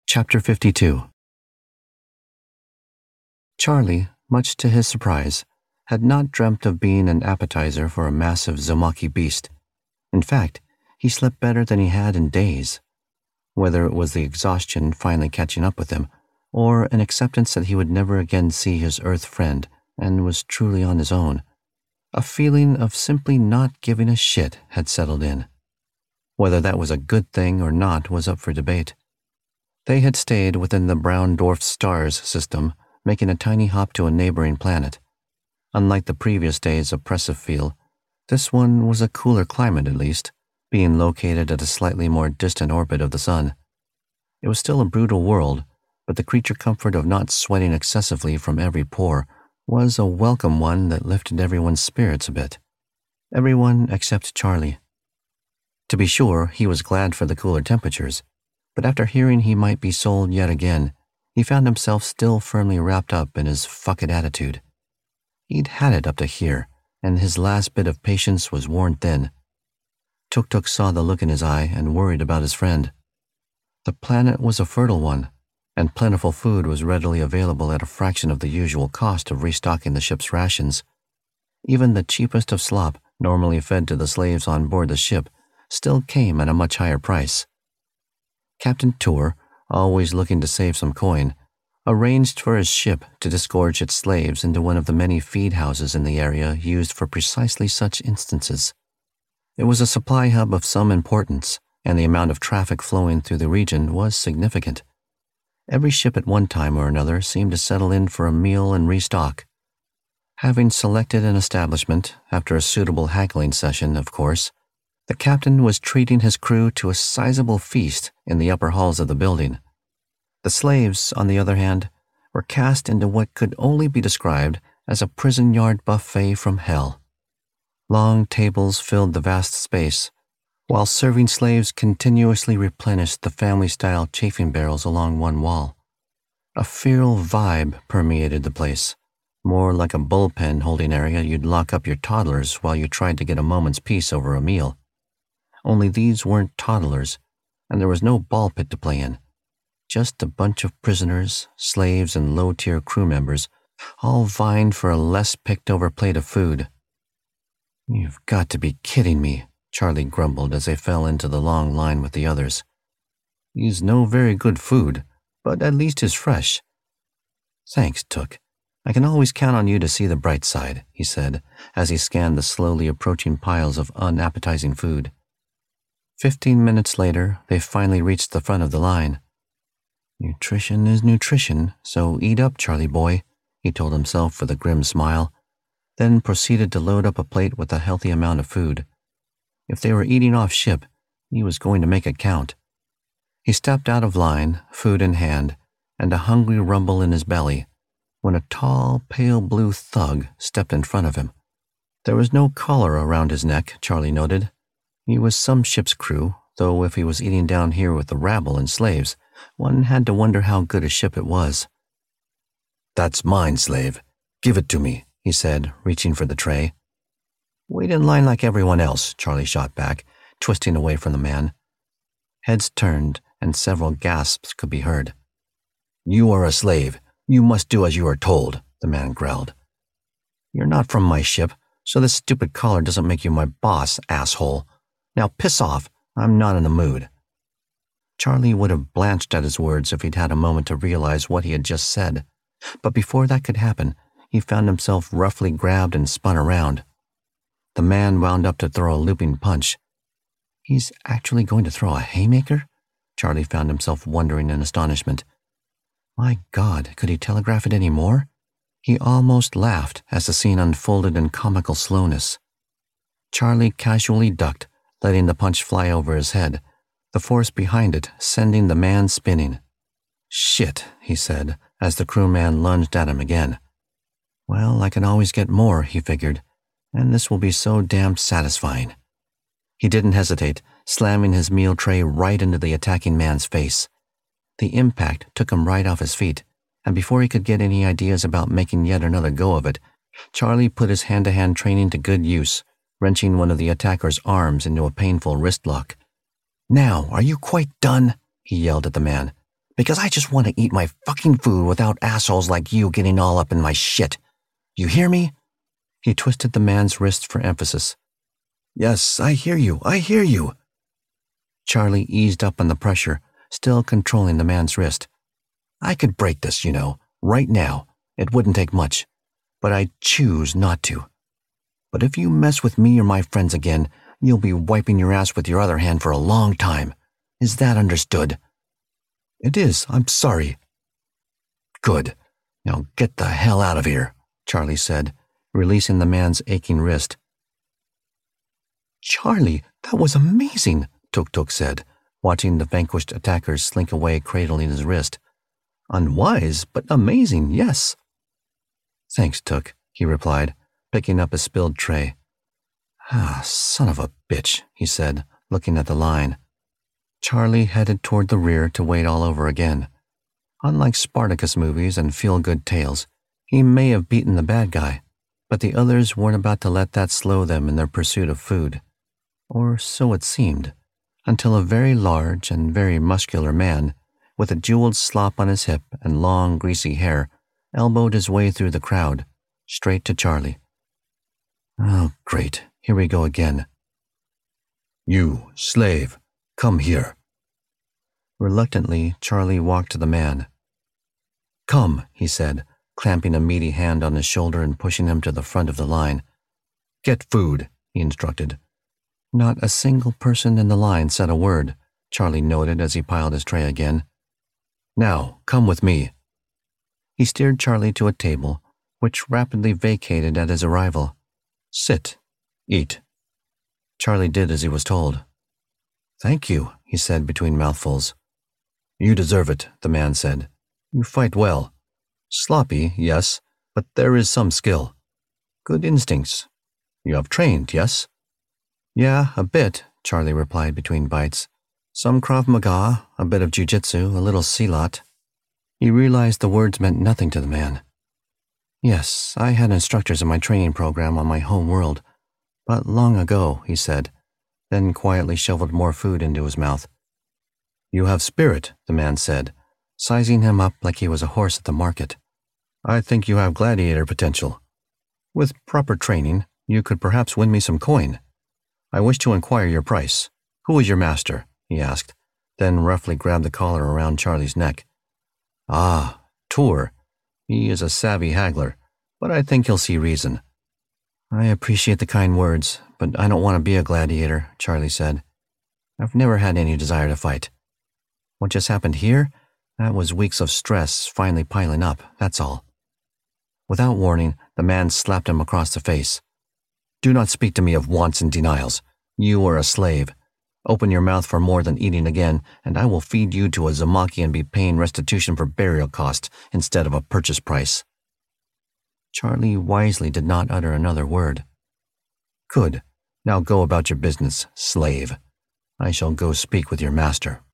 Chapter 52. Charlie, much to his surprise, had not dreamt of being an appetizer for a massive Zomaki beast. In fact, he slept better than he had in days. Whether it was the exhaustion finally catching up with him, or an acceptance that he would never again see his Earth friend and was truly on his own, a feeling of simply not giving a shit had settled in. Whether that was a good thing or not was up for debate. They had stayed within the brown dwarf stars system, making a tiny hop to a neighboring planet. Unlike the previous day's oppressive feel, this one was a cooler climate at least, being located at a slightly more distant orbit of the sun. It was still a brutal world, but the creature comfort of not sweating excessively from every pore was a welcome one that lifted everyone's spirits a bit. Everyone except Charlie. To be sure, he was glad for the cooler temperatures, but after hearing he might be sold yet again, he found himself still firmly wrapped up in his fuck it attitude. He'd had it up to here, and his last bit of patience was worn thin. Tuk-Tuk saw the look in his eye and worried about his friend. The planet was a fertile one, and plentiful food was readily available at a fraction of the usual cost of restocking the ship's rations. Even the cheapest of slop, normally fed to the slaves on board the ship, still came at a much higher price. Captain Tour, always looking to save some coin, arranged for his ship to disgorge its slaves into one of the many feed houses in the area used for precisely such instances. It was a supply hub of some importance, and the amount of traffic flowing through the region was significant. Every ship at one time or another seemed to settle in for a meal and restock. Having selected an establishment, after a suitable haggling session, of course, the captain was treating his crew to a sizable feast in the upper halls of the building. The slaves, on the other hand, were cast into what could only be described as a prison yard buffet from hell. Long tables filled the vast space, while serving slaves continuously replenished the family-style chafing barrels along one wall. A feral vibe permeated the place, more like a bullpen holding area you'd lock up your toddlers while you tried to get a moment's peace over a meal. Only these weren't toddlers, and there was no ball pit to play in. Just a bunch of prisoners, slaves, and low-tier crew members, all vying for a less picked-over plate of food. "You've got to be kidding me," Charlie grumbled as they fell into the long line with the others. "He's no very good food, but at least is fresh." "Thanks, Took. I can always count on you to see the bright side," he said, as he scanned the slowly approaching piles of unappetizing food. 15 minutes later, they finally reached the front of the line. "Nutrition is nutrition, so eat up, Charlie boy," he told himself with a grim smile, then proceeded to load up a plate with a healthy amount of food. If they were eating off ship, he was going to make it count. He stepped out of line, food in hand, and a hungry rumble in his belly, when a tall, pale blue thug stepped in front of him. There was no collar around his neck, Charlie noted. He was some ship's crew, though if he was eating down here with the rabble and slaves, one had to wonder how good a ship it was. "That's mine, slave. Give it to me," he said, reaching for the tray. "Wait in line like everyone else," Charlie shot back, twisting away from the man. Heads turned, and several gasps could be heard. "You are a slave. You must do as you are told," the man growled. "You're not from my ship, so this stupid collar doesn't make you my boss, asshole. Now piss off. I'm not in the mood." Charlie would have blanched at his words if he'd had a moment to realize what he had just said, but before that could happen, he found himself roughly grabbed and spun around. The man wound up to throw a looping punch. He's actually going to throw a haymaker? Charlie found himself wondering in astonishment. My God, could he telegraph it any more? He almost laughed as the scene unfolded in comical slowness. Charlie casually ducked, letting the punch fly over his head, the force behind it sending the man spinning. "Shit," he said, as the crewman lunged at him again. "Well, I can always get more," he figured, "and this will be so damned satisfying." He didn't hesitate, slamming his meal tray right into the attacking man's face. The impact took him right off his feet, and before he could get any ideas about making yet another go of it, Charlie put his hand-to-hand training to good use, wrenching one of the attacker's arms into a painful wrist lock. "Now, are you quite done?" he yelled at the man. Because I just want to eat my fucking food without assholes like you getting all up in my shit. You hear me? He twisted the man's wrist for emphasis. Yes, I hear you. I hear you. Charlie eased up on the pressure, still controlling the man's wrist. I could break this, right now. It wouldn't take much. But I choose not to. But if you mess with me or my friends again, you'll be wiping your ass with your other hand for a long time. Is that understood? It is. I'm sorry. Good. Now get the hell out of here, Charlie said, releasing the man's aching wrist. Charlie, that was amazing, Tuk-Tuk said, watching the vanquished attackers slink away cradling his wrist. Unwise, but amazing, yes. Thanks, Tuk, he replied, picking up a spilled tray. Ah, son of a bitch, he said, looking at the line. Charlie headed toward the rear to wait all over again. Unlike Spartacus movies and feel-good tales, he may have beaten the bad guy, but the others weren't about to let that slow them in their pursuit of food. Or so it seemed, until a very large and very muscular man, with a jeweled slop on his hip and long, greasy hair, elbowed his way through the crowd, straight to Charlie. Oh, great. Here we go again. You, slave, come here. Reluctantly, Charlie walked to the man. Come, he said, clamping a meaty hand on his shoulder and pushing him to the front of the line. Get food, he instructed. Not a single person in the line said a word, Charlie noted as he piled his tray again. Now, come with me. He steered Charlie to a table, which rapidly vacated at his arrival. Sit. Eat. Charlie did as he was told. Thank you, he said between mouthfuls. You deserve it, the man said. You fight well. Sloppy, yes, but there is some skill. Good instincts. You have trained, yes? Yeah, a bit, Charlie replied between bites. Some Krav Maga, a bit of jiu-jitsu, a little silat. He realized the words meant nothing to the man. Yes, I had instructors in my training program on my home world, but long ago, he said, then quietly shoveled more food into his mouth. You have spirit, the man said, sizing him up like he was a horse at the market. I think you have gladiator potential. With proper training, you could perhaps win me some coin. I wish to inquire your price. Who is your master? He asked, then roughly grabbed the collar around Charlie's neck. Ah, Tor. He is a savvy haggler, but I think he'll see reason. I appreciate the kind words, but I don't want to be a gladiator, Charlie said. I've never had any desire to fight. What just happened here? That was weeks of stress finally piling up, that's all. Without warning, the man slapped him across the face. Do not speak to me of wants and denials. You are a slave. Open your mouth for more than eating again, and I will feed you to a Uzumaki and be paying restitution for burial cost instead of a purchase price. Charlie wisely did not utter another word. Good. Now go about your business, slave. I shall go speak with your master.